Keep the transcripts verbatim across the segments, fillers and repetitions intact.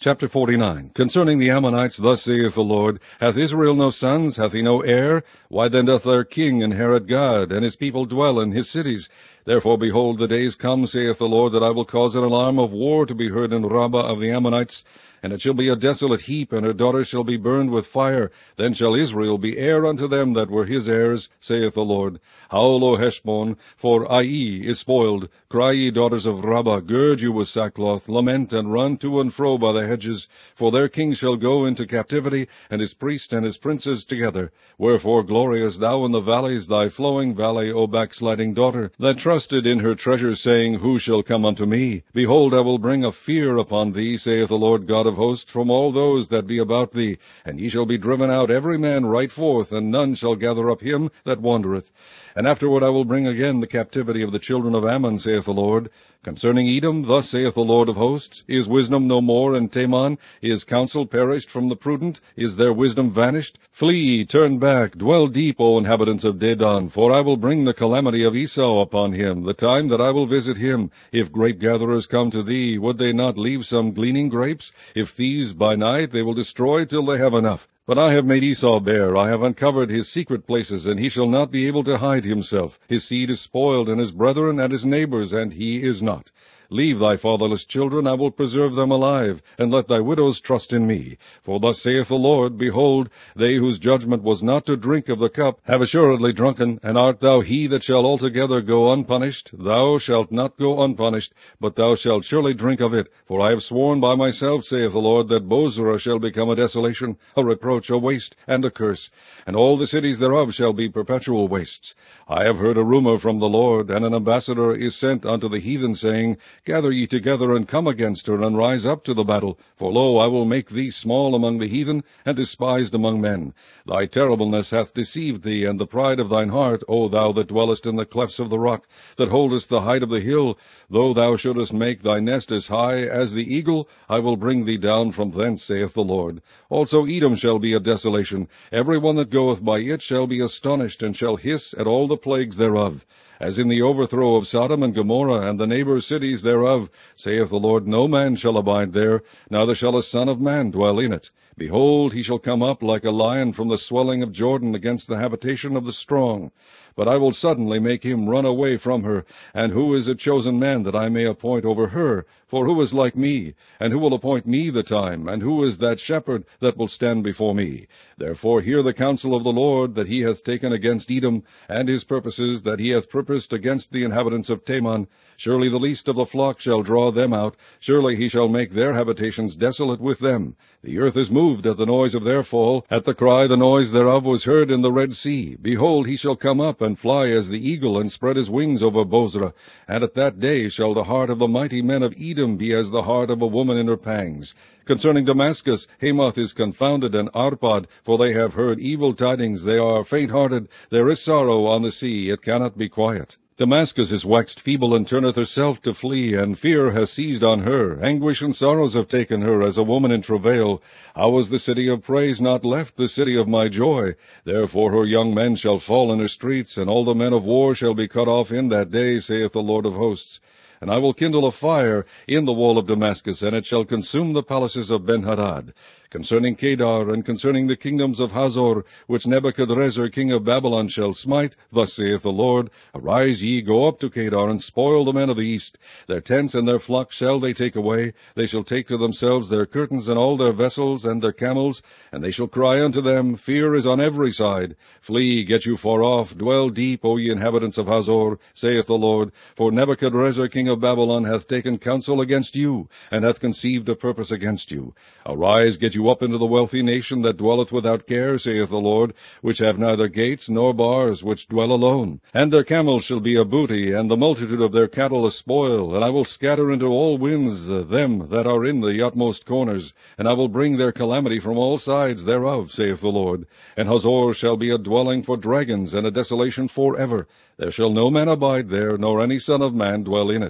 Chapter forty-nine. Concerning the Ammonites, thus saith the Lord, Hath Israel no sons? Hath he no heir? Why then doth their king inherit God, and his people dwell in his cities? Therefore, behold, the days come, saith the Lord, that I will cause an alarm of war to be heard in Rabbah of the Ammonites, and it shall be a desolate heap, and her daughters shall be burned with fire. Then shall Israel be heir unto them that were his heirs, saith the Lord. Howl, O Heshbon, for Ai is spoiled. Cry, ye daughters of Rabbah, gird you with sackcloth, lament, and run to and fro by the hedges, for their king shall go into captivity, and his priests and his princes together. Wherefore glorious thou in the valleys, thy flowing valley, O backsliding daughter, that trusted in her treasures, saying, Who shall come unto me? Behold, I will bring a fear upon thee, saith the Lord God of hosts, from all those that be about thee, and ye shall be driven out every man right forth, and none shall gather up him that wandereth. And afterward I will bring again the captivity of the children of Ammon, saith the Lord. Concerning Edom, thus saith the Lord of hosts, Is wisdom no more in Teman? Is counsel perished from the prudent? Is their wisdom vanished? Flee, turn back, dwell deep, O inhabitants of Dedan, for I will bring the calamity of Esau upon him, the time that I will visit him. If grape-gatherers come to thee, would they not leave some gleaning grapes? If thieves by night, they will destroy till they have enough. But I have made Esau bare, I have uncovered his secret places, and he shall not be able to hide himself. His seed is spoiled, and his brethren and his neighbors, and he is not. Leave thy fatherless children, I will preserve them alive, and let thy widows trust in me. For thus saith the Lord, Behold, they whose judgment was not to drink of the cup have assuredly drunken, and art thou he that shall altogether go unpunished? Thou shalt not go unpunished, but thou shalt surely drink of it. For I have sworn by myself, saith the Lord, that Bozrah shall become a desolation, a reproach, a waste, and a curse, and all the cities thereof shall be perpetual wastes. I have heard a rumor from the Lord, and an ambassador is sent unto the heathen, saying, Gather ye together, and come against her, and rise up to the battle. For lo, I will make thee small among the heathen, and despised among men. Thy terribleness hath deceived thee, and the pride of thine heart, O thou that dwellest in the clefts of the rock, that holdest the height of the hill. Though thou shouldest make thy nest as high as the eagle, I will bring thee down from thence, saith the Lord. Also Edom shall be a desolation. Every one that goeth by it shall be astonished, and shall hiss at all the plagues thereof. As in the overthrow of Sodom and Gomorrah, and the neighbor cities thereof, saith the Lord, no man shall abide there, neither shall a son of man dwell in it. Behold, he shall come up like a lion from the swelling of Jordan against the habitation of the strong. But I will suddenly make him run away from her. And who is a chosen man that I may appoint over her? For who is like me? And who will appoint me the time? And who is that shepherd that will stand before me? Therefore hear the counsel of the Lord that he hath taken against Edom, and his purposes that he hath purposed against the inhabitants of Teman. Surely the least of the flock shall draw them out. Surely he shall make their habitations desolate with them. The earth is moved at the noise of their fall. At the cry the noise thereof was heard in the Red Sea. Behold, he shall come up, and fly as the eagle, and spread his wings over Bozrah. And at that day shall the heart of the mighty men of Edom be as the heart of a woman in her pangs. Concerning Damascus, Hamath is confounded, and Arpad, for they have heard evil tidings. They are faint-hearted. There is sorrow on the sea. It cannot be quiet. Damascus is waxed feeble, and turneth herself to flee, and fear has seized on her. Anguish and sorrows have taken her, as a woman in travail. How was the city of praise not left, the city of my joy? Therefore her young men shall fall in her streets, and all the men of war shall be cut off in that day, saith the Lord of hosts. And I will kindle a fire in the wall of Damascus, and it shall consume the palaces of Benhadad. Concerning Kedar, and concerning the kingdoms of Hazor, which Nebuchadrezzar king of Babylon shall smite, thus saith the Lord, Arise ye, go up to Kedar, and spoil the men of the east. Their tents and their flocks shall they take away. They shall take to themselves their curtains, and all their vessels, and their camels, and they shall cry unto them, Fear is on every side. Flee, get you far off, dwell deep, O ye inhabitants of Hazor, saith the Lord, for Nebuchadrezzar king of Babylon hath taken counsel against you, and hath conceived a purpose against you. Arise, get you up into the wealthy nation that dwelleth without care, saith the Lord, which have neither gates nor bars, which dwell alone. And their camels shall be a booty, and the multitude of their cattle a spoil, and I will scatter into all winds them that are in the utmost corners, and I will bring their calamity from all sides thereof, saith the Lord. And Hazor shall be a dwelling for dragons, and a desolation for ever. There shall no man abide there, nor any son of man dwell in it.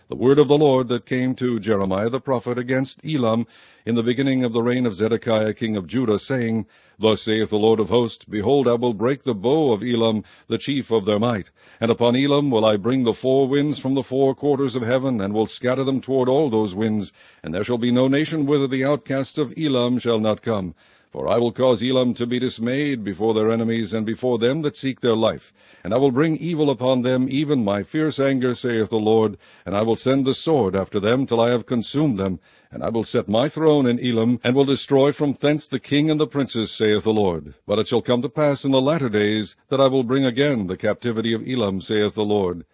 The word of the Lord that came to Jeremiah the prophet against Elam in the beginning of the reign of Zedekiah king of Judah, saying, Thus saith the Lord of hosts, Behold, I will break the bow of Elam, the chief of their might. And upon Elam will I bring the four winds from the four quarters of heaven, and will scatter them toward all those winds. And there shall be no nation whither the outcasts of Elam shall not come. For I will cause Elam to be dismayed before their enemies, and before them that seek their life. And I will bring evil upon them, even my fierce anger, saith the Lord. And I will send the sword after them, till I have consumed them. And I will set my throne in Elam, and will destroy from thence the king and the princes, saith the Lord. But it shall come to pass in the latter days, that I will bring again the captivity of Elam, saith the Lord.